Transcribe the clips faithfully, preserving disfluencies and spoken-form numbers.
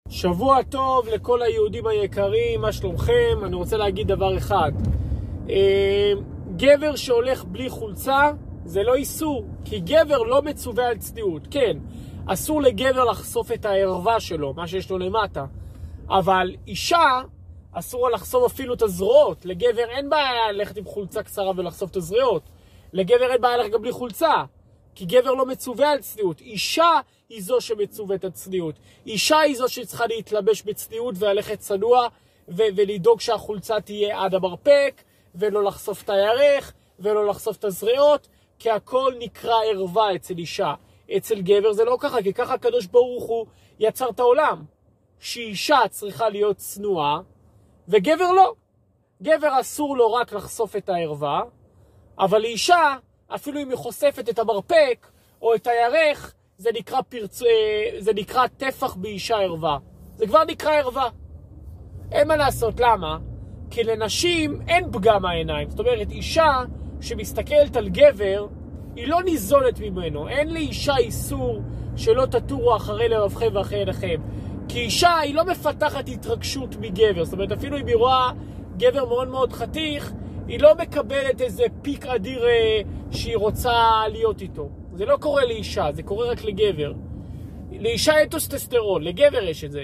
שבוע טוב לכל היהודים היקרים, מה שלומכם? אני רוצה להגיד דבר אחד. גבר שהולך בלי חולצה זה לא איסור, כי גבר לא מצווה על צניעות. כן, אסור לגבר לחשוף את הערווה שלו, מה שיש לו למטה. אבל אישה אסור לחשוף אפילו את הזרועות. לגבר אין בעיה ללכת עם חולצה קצרה ולחשוף את הזרועות. לגבר אין בעיה ללכת גם בלי חולצה, כי גבר לא מצווה על צניעות. אישה היא זו שמצוות הצניעות. אישה היא זו שצריכה להתלבש בצניעות וללכת צנוע ו- ולדאוג שהחולצה תהיה עד המרפק, ולא לחשוף את הירך ולא לחשוף את הזרועות, כי הכל נקרא ערווה אצל אישה. אצל גבר זה לא ככה, כי ככה הקדוש ברוך הוא יצר את העולם, שאישה צריכה להיות צנועה וגבר לא. גבר אסור לו רק לחשוף את הערווה, אבל לאישה אפילו אם היא חושפת את המרפק או את הירך, זה נקרא פרצ... זה נקרא טפח באישה ערווה. זה כבר נקרא ערווה. אין מה לעשות, למה? כי לנשים אין פגם העיניים. זאת אומרת, אישה שמסתכלת על גבר, היא לא ניזונת ממנו. אין לאישה איסור שלא תטורו אחרי לבבכם ואחרי עיניכם. כי אישה היא לא מפתחת התרגשות מגבר. זאת אומרת, אפילו אם היא רואה גבר מאוד מאוד חתיך, היא לא מקבלת איזה פיק אדיר שהיא רוצה להיות איתו. זה לא קורה לאישה, זה קורה רק לגבר. לאישה אין טסטוסטרון, לגבר יש את זה.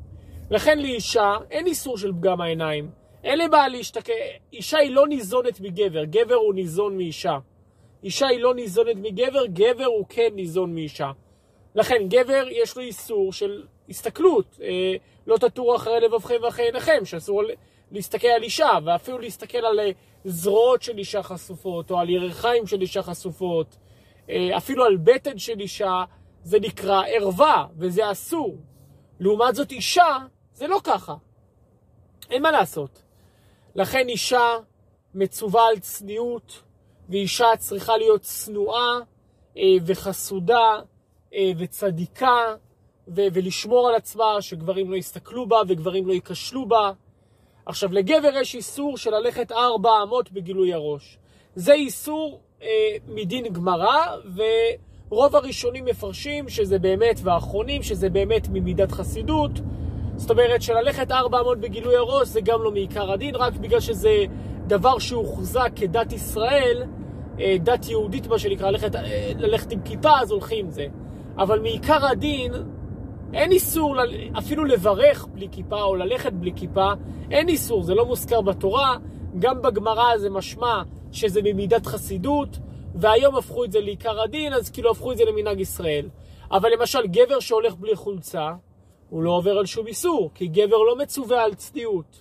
לכן לאישה אין איסור של פגם העיניים. אין לי בעיה להשתכר. אישה היא לא ניזונת מגבר, גבר הוא ניזון מאישה. אישה היא לא ניזונת מגבר, גבר הוא כן ניזון מאישה. לכן גבר יש לו איסור של הסתכלות. אה, לא תטורו אחרי לבבכם ואחרי עיניכם, שאסור להסתכל על אישה, ואפילו להסתכל על זרועות של אישה חשופות, או על ירכיים של אישה חשופות, אפילו על בטן של אישה, זה נקרא ערווה, וזה אסור. לעומת זאת אישה, זה לא ככה. אין מה לעשות. לכן אישה מצווה על צניעות, ואישה צריכה להיות צנועה וחסודה וצדיקה, ולשמור על עצמה שגברים לא יסתכלו בה וגברים לא יקשלו בה. עכשיו, לגבר יש איסור של ללכת ארבע אמות בגילוי הראש. זה איסור אה, מדין גמרא, ורוב הראשונים מפרשים שזה באמת, והאחרונים שזה באמת ממידת חסידות. זאת אומרת, שללכת ארבע אמות בגילוי הראש זה גם לא מעיקר הדין, רק בגלל שזה דבר שהוא חוזק כדת ישראל, אה, דת יהודית מה שנקרא, ללכת, אה, ללכת עם כיפה, אז הולכים עם זה. אבל מעיקר הדין, אין איסור אפילו לברך בלי כיפה או ללכת בלי כיפה, אין איסור, זה לא מוזכר בתורה, גם בגמרא זה משמע שזה ממידת חסידות, והיום הפכו את זה לעיקר הדין, אז כאילו הפכו את זה למנהג ישראל. אבל למשל גבר שהולך בלי חולצה, הוא לא עובר על שום איסור, כי גבר לא מצווה על צניעות.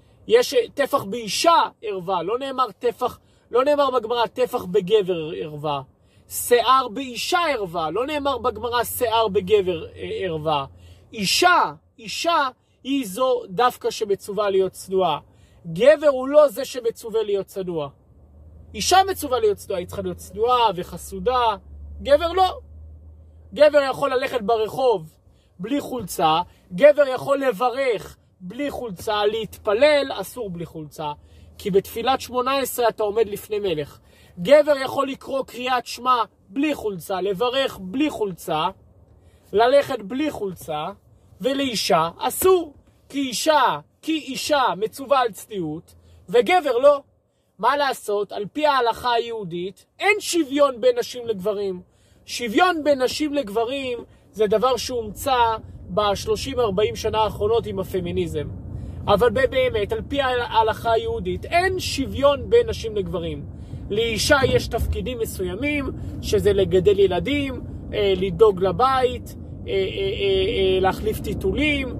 יש טפח באישה ערווה, לא נאמר טפח, לא נאמר בגמרא טפח בגבר ערווה. שיער באישה ערווה, לא נאמר בגמרא שיער בגבר ערווה. אישה, אישה היא זו דווקא שמצווה להיות צנועה. גבר הוא לא זה שמצווה להיות צנוע. אישה מצווה להיות צנועה, היא צריכה להיות צנועה וחסודה. גבר לא. גבר יכול ללכת ברחוב בלי חולצה, גבר יכול לברך בלי חולצה, להתפלל אסור בלי חולצה, כי בתפילת שמונה עשרה אתה עומד לפני מלך. גבר יכול לקרוא קריאת שמע בלי חולצה, לברך בלי חולצה, ללכת בלי חולצה, ולאישה אסור, כי אישה, כי אישה מצווה על צניעות, וגבר לא. מה לעשות? על פי ההלכה היהודית, אין שוויון בין נשים לגברים. שוויון בין נשים לגברים זה דבר שהומצא ב-שלושים ארבעים שנה האחרונות עם הפמיניזם. אבל באמת, על פי ההלכה היהודית, אין שוויון בין נשים לגברים. לאישה יש תפקידים מסוימים, שזה לגדל ילדים, לדאוג לבית, להחליף טיטולים,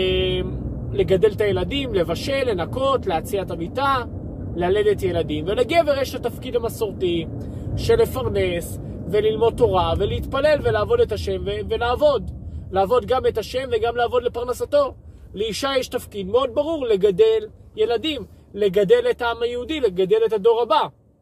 לגדל את הילדים, לבשל, לנקות, להציע את המיטה, ללדת ילדים. ולגבר יש את התפקיד המסורתי של לפרנס וללמוד תורה ולהתפלל ולעבוד את השם ולעבוד. לעבוד גם את השם וגם לעבוד לפרנסתו. לאישה יש תפקיד מאוד ברור לגדל ילדים, לגדל את העם היהודי, לגדל את הדור הבא.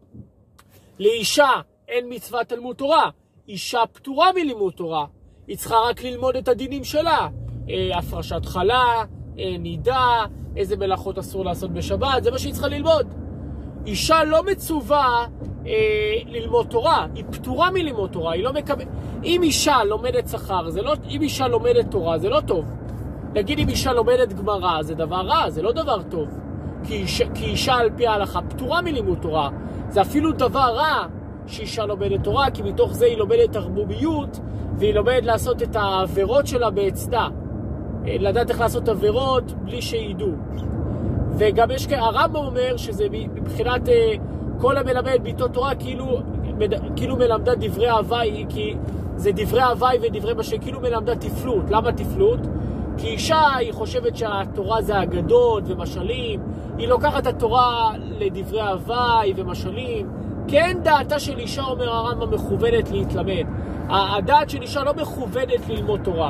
לאישה אין מצוות תלמוד תורה, אישה פטורה מלימוד תורה, היא צריכה רק ללמוד את הדינים שלה, אה, הפרשת חלה, אה, נידה, איזה מלאכות אסור לעשות בשבת, זה מה שהיא צריכה ללמוד. אישה לא מצווה אה, ללמוד תורה, היא פטורה מללמוד תורה, היא לא מקבל... אם אישה לומדת שכר, זה לא... אם אישה לומדת תורה, זה לא טוב. נגיד אם אישה לומדת גמרא, זה דבר רע, זה לא דבר טוב. כי אישה, כי אישה על פי ההלכה פטורה מלימוד תורה. זה אפילו דבר רע שאישה לומדת תורה, כי מתוך זה היא לומדת ערמומיות, והיא לומדת לעשות את העבירות שלה בעצדה. לדעת איך לעשות עבירות בלי שידעו. וגם יש, הרמב"ם אומר שזה מבחינת כל המלמד ביתו תורה, כאילו, כאילו מלמדה דברי הוואי, כי זה דברי הוואי ודברי מה שכאילו מלמדה תפלות. למה תפלות? כי אישה היא חושבת שהתורה זה אגדות ומשלים, היא לוקחת את התורה לדברי הוואי ומשלים. כן, דעתה של אישה, אומר הרמב"ם, מכוונת להתלמד. הדעת של אישה לא מכוונת ללמוד תורה.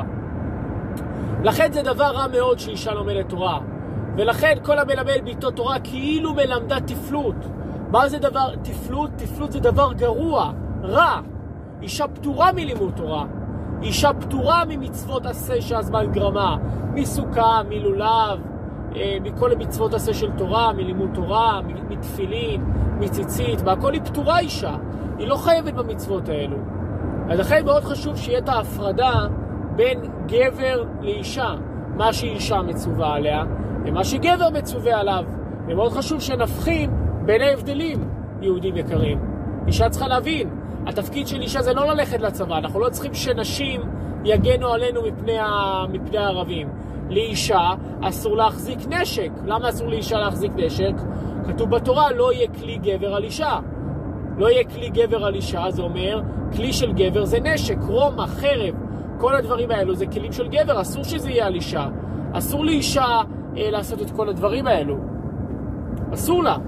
לכן זה דבר רע מאוד שאישה לומדת תורה. ולכן כל המלמד ביתו תורה כאילו מלמדה תפלות. מה זה דבר תפלות? תפלות זה דבר גרוע, רע. אישה פטורה מלימוד תורה. אישה פטורה ממצוות עשה שהזמן גרמה. מסוכה, מלולב, מכל המצוות עשה של תורה, מלימוד תורה, מתפילין, מציצית, והכל היא פטורה אישה. היא לא חייבת במצוות האלו. אז לכן מאוד חשוב שיהיה את ההפרדה בין גבר לאישה. מה שאישה מצווה עליה ומה שגבר מצווה עליו. ומאוד חשוב שנבחין בין ההבדלים, יהודים יקרים. אישה צריכה להבין, התפקיד של אישה זה לא ללכת לצבא. אנחנו לא צריכים שנשים יגנו עלינו מפני, ה... מפני הערבים. לאישה אסור להחזיק נשק. למה אסור לאישה להחזיק נשק? כתוב בתורה, לא יהיה כלי גבר על אישה. לא יהיה כלי גבר על אישה, זה אומר, כלי של גבר זה נשק, רומח, חרב. כל הדברים האלו זה כלים של גבר, אסור שזה יהיה על אישה. אסור לאישה אה, לעשות את כל הדברים האלו. אסור לה.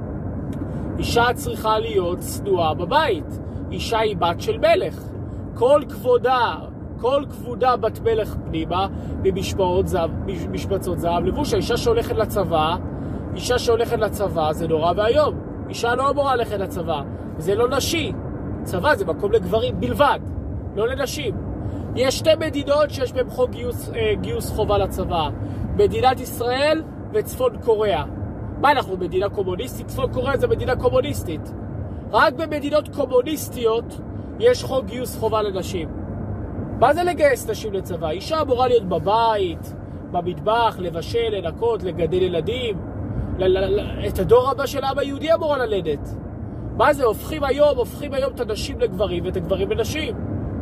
אישה צריכה להיות צנועה בבית. אישה היא בת של מלך. כל כבודה, כל כבודה בת מלך פנימה, במשפעות זהב, משבצות זהב לבוש. האישה שהולכת לצבא, אישה שהולכת לצבא זה נורא והיום. אישה לא אמורה ללכת לצבא. זה לא נשי. צבא זה מקום לגברים בלבד, לא לנשים. יש שתי מדינות שיש בהם חוק גיוס, אה, גיוס חובה לצבא. מדינת ישראל וצפון קוריאה. מה, אנחנו מדינה קומוניסטית? צפון קוריאה זה מדינה קומוניסטית. רק במדינות קומוניסטיות יש חוק גיוס חובה לנשים. מה זה לגייס נשים לצבא? אישה אמורה להיות בבית, במטבח, לבשל, לנקות, לגדל ילדים. ל- ל- ל- את הדור הבא של העם היהודי אמורה ללדת. מה זה? הופכים היום, הופכים היום את הנשים לגברים ואת הגברים לנשים.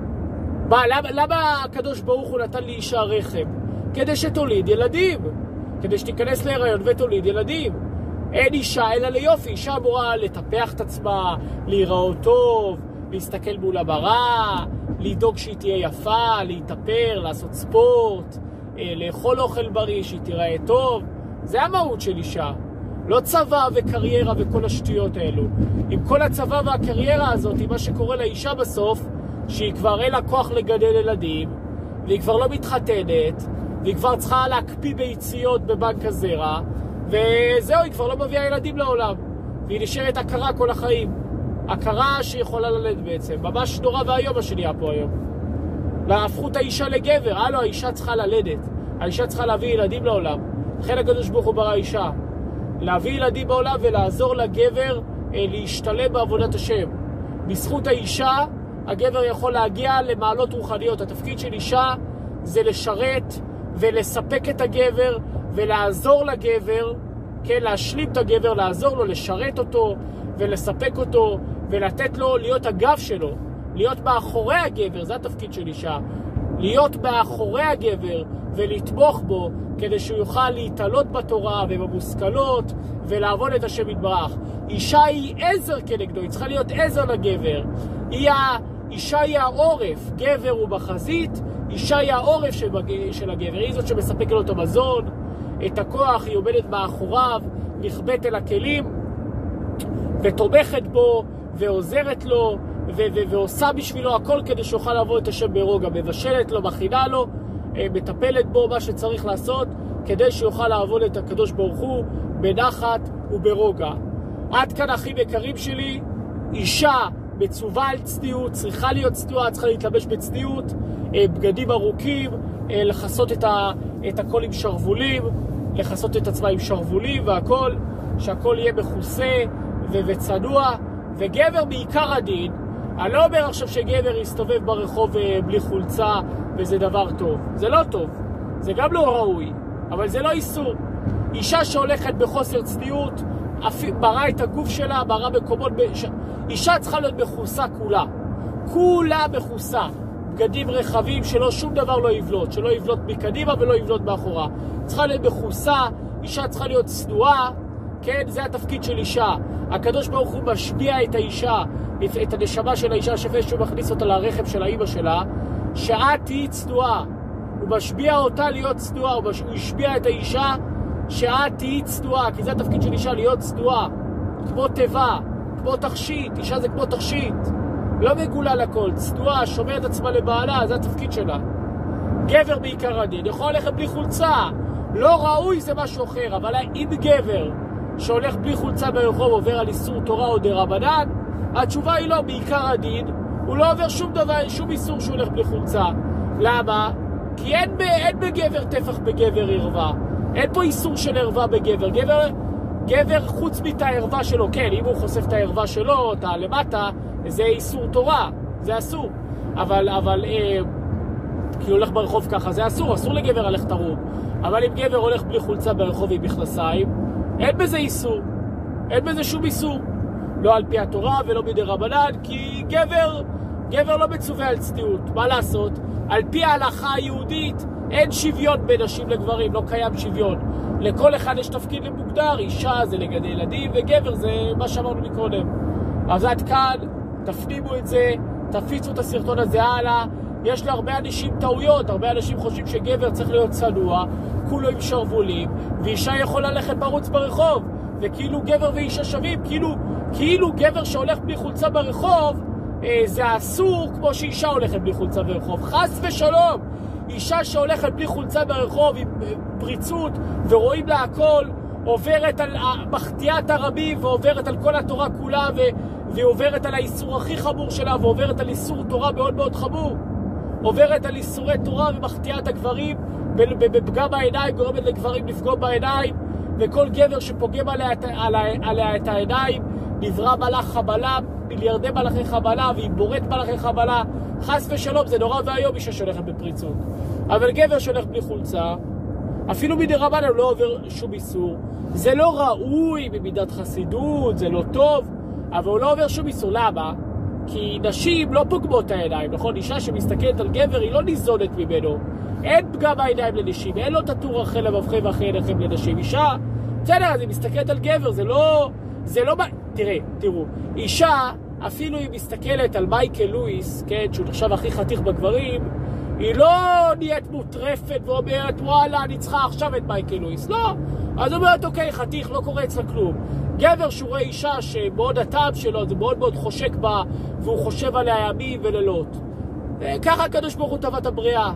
מה, למה, למה הקדוש ברוך הוא נתן לי אישה רחם? כדי שתוליד ילדים. כדי שתיכנס להיריון ותוליד ילדים. אין אישה אלא ליופי. אישה אמורה לטפח את עצמה, להיראות טוב, להסתכל מול המראה, לדאוג שהיא תהיה יפה, להתאפר, לעשות ספורט, לאכול אוכל בריא, שהיא תיראה טוב. זה המהות של אישה. לא צבא וקריירה וכל השטויות האלו. עם כל הצבא והקריירה הזאת, מה שקורה לאישה בסוף, שהיא כבר אין לה כוח לגדל ילדים, והיא כבר לא מתחתנת, והיא כבר צריכה להקפיא ביציות בבנק הזרע, וזהו, היא כבר לא מביאה ילדים לעולם. והיא נשארת הכרה כל החיים. הכרה שיכולה ללד בעצם. ממש נורא והיום מה שנהיה פה היום. להפכו את האישה לגבר. הלו, האישה צריכה ללדת. האישה צריכה להביא ילדים לעולם. לכן הקדוש ברוך הוא ברא אישה. להביא ילדים בעולם ולעזור לגבר אה, להשתלם בעבודת השם. בזכות האישה, הגבר יכול להגיע למעלות רוחניות. התפקיד של אישה זה לשרת ולספק את הגבר ולעזור לגבר, כן, להשלים את הגבר, לעזור לו, לשרת אותו ולספק אותו ולתת לו להיות הגב שלו, להיות מאחורי הגבר. זה התפקיד של אישה. להיות מאחורי הגבר ולתמוך בו כדי שהוא יוכל להתעלות בתורה ובמושכלות ולעבוד את השם יתברך. אישה היא עזר כנגדו, היא צריכה להיות עזר לגבר. היא ה... אישה היא העורף, גבר הוא בחזית, אישה היא העורף של, של הגבר. היא זאת שמספקת לו את המזון, את הכוח, היא עומדת מאחוריו, נכבדת אל הכלים ותומכת בו ועוזרת לו ו- ו- ועושה בשבילו הכל כדי שיוכל לעבוד את השם ברוגע. מבשלת לו, מכינה לו, מטפלת בו, מה שצריך לעשות כדי שיוכל לעבוד את הקדוש ברוך הוא בנחת וברוגע. עד כאן אחים יקרים שלי. אישה מצווה על צניעות, צריכה להיות צנועה, צריכה להתלבש בצניעות, בגדים ארוכים, לחסות את, ה- את הכל עם שרבולים, לחסות את עצמה עם שרבולים והכל, שהכל יהיה מכוסה ו- וצנוע. וגבר בעיקר הדין, אני לא אומר עכשיו שגבר יסתובב ברחוב בלי חולצה וזה דבר טוב. זה לא טוב. זה גם לא ראוי, אבל זה לא איסור. אישה שהולכת בחוסר צניעות, בראה את הגוף שלה, בראה מקומות... בש... אישה צריכה להיות מכוסה כולה. כולה מכוסה. בגדים רחבים שלא שום דבר לא יבלוט, שלא יבלוט מקדימה ולא יבלוט מאחורה. צריכה להיות מכוסה, אישה צריכה להיות צנועה, כן, זה התפקיד של אישה. הקדוש ברוך הוא משביע את האישה, את הנשמה של האישה, שווה שהוא מכניס אותה לרחם של האמא שלה, שאת תהי צנועה. הוא משביע אותה להיות צנועה, הוא השביע את האישה שאת תהי צנועה, כי זה התפקיד של אישה, להיות צנועה, כמו טבע, כמו תכשיט. אישה זה כמו תכשיט, לא מגולה לכל, צנועה, שומרת עצמה לבעלה, זה התפקיד שלה. גבר בעיקר הדין יכול ללכת בלי חולצה, לא ראוי, זה משהו אחר. אבל אם גבר שהולך בלי חולצה ברחוב עובר על איסור תורה או דרבנן, התשובה היא לא. בעיקר הדין הוא לא עובר שום דבר, שום איסור שהוא הולך בלי חולצה. למה? כי אין, ב, אין בגבר טפח בגבר ערווה. אין פה איסור של ערווה בגבר. גבר, גבר חוץ מת הערווה שלו, כן, אם הוא חושף את הערווה שלו, את הלמטה, זה איסור תורה, זה אסור. אבל, אבל, אה, כי הוא הולך ברחוב ככה, זה אסור, אסור לגבר הלכת ערום. אבל אם גבר הולך בלי חולצה ברחוב עם מכנסיים, אין בזה איסור. אין בזה שום איסור. לא על פי התורה ולא בידי רבנן, כי גבר, גבר לא מצווה על צניעות. מה לעשות? על פי ההלכה היהודית, אין שוויון בין נשים לגברים, לא קיים שוויון. לכל אחד יש תפקיד למוגדר, אישה זה לגדל ילדים, וגבר זה מה שאמרנו מקודם. אז עד כאן, תפנימו את זה, תפיצו את הסרטון הזה הלאה. יש להרבה אנשים טעויות, הרבה אנשים חושבים שגבר צריך להיות צנוע, כולו עם שרבולים, ואישה יכולה ללכת ברוץ ברחוב, וכאילו גבר ואישה שווים, כאילו, כאילו גבר שהולך בלי חולצה ברחוב, אה, זה אסור כמו שאישה הולכת בלי חולצה ברחוב. חס ושלום, אישה שהולכת בלי חולצה ברחוב עם פריצות ורואים לה הכל, עוברת על מחטיאת הרבים ועוברת על כל התורה כולה, ו... והיא עוברת על האיסור הכי חמור שלה, ועוברת על איסור תורה מאוד מאוד חמור. עוברת על איסורי תורה ומחטיאת הגברים, בפגם העיניים, גורמת לגברים לפגום בעיניים, וכל גבר שפוגם עליה, עליה, עליה את העיניים, נברא מלאך חבלה, מיליארדי מלאכי חבלה, והיא בוראת מלאכי חבלה. חס ושלום, זה נורא והיום אישה שהולכת בפריצות. אבל גבר שהולך בלי חולצה, אפילו מדי רבנן הוא לא עובר שום איסור. זה לא ראוי במידת חסידות, זה לא טוב, אבל הוא לא עובר שום איסור. למה? כי נשים לא פוגמות העיניים, נכון? אישה שמסתכלת על גבר היא לא ניזונת ממנו. אין פגם העיניים לנשים, אין לו תטור אחרי לבבכם ואחרי עיניכם לנשים. אישה, בסדר, אז היא מסתכלת על גבר, זה לא... זה לא... תראה, תראו, אישה, אפילו היא מסתכלת על מייקל לואיס, כן, שהוא נחשב הכי חתיך בגברים, היא לא נהיית מוטרפת ואומרת, וואלה, אני צריכה עכשיו את מייקל לואיס. לא. אז אומרת, אוקיי, חתיך, לא קורה אצלה כלום. גבר שהוא רואה אישה שמאוד הטעם שלו, זה מאוד מאוד חושק בה, והוא חושב עליה ימים ולילות. ככה הקדוש ברוך הוא טבע את הבריאה.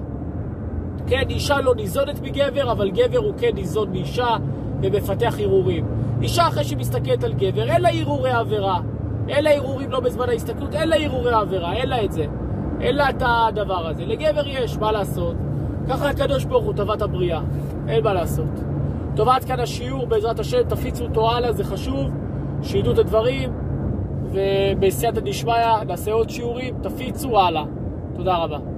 כן, אישה לא ניזונת מגבר, אבל גבר הוא כן ניזון מאישה ומפתח ערעורים. אישה אחרי שמסתכלת על גבר, אין לה ערעורי עבירה. אין לה ערעורים לא בזמן ההסתכלות, אין לה ערעורי עבירה, אין לה את זה. אין לה את הדבר הזה. לגבר יש, מה לעשות? ככה הקדוש ברוך הוא טבע את הבריאה. אין מה לעשות. טוב, עד כאן השיעור, בעזרת השם, תפיצו אותו הלאה, זה חשוב, שידעו את הדברים, ובסייעתא דשמיא נעשה עוד שיעורים, תפיצו הלאה. תודה רבה.